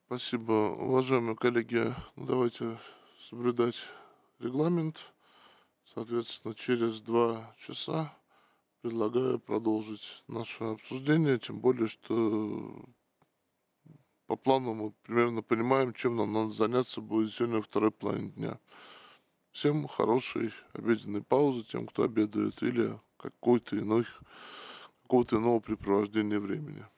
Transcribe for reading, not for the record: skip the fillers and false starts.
Спасибо, уважаемые коллеги. Давайте соблюдать регламент. Соответственно, через 2 часа предлагаю продолжить наше обсуждение, тем более, что по плану мы примерно понимаем, чем нам надо заняться будет сегодня во второй половине дня. Всем хорошей обеденной паузы, тем, кто обедает, или какого-то иного препровождения времени.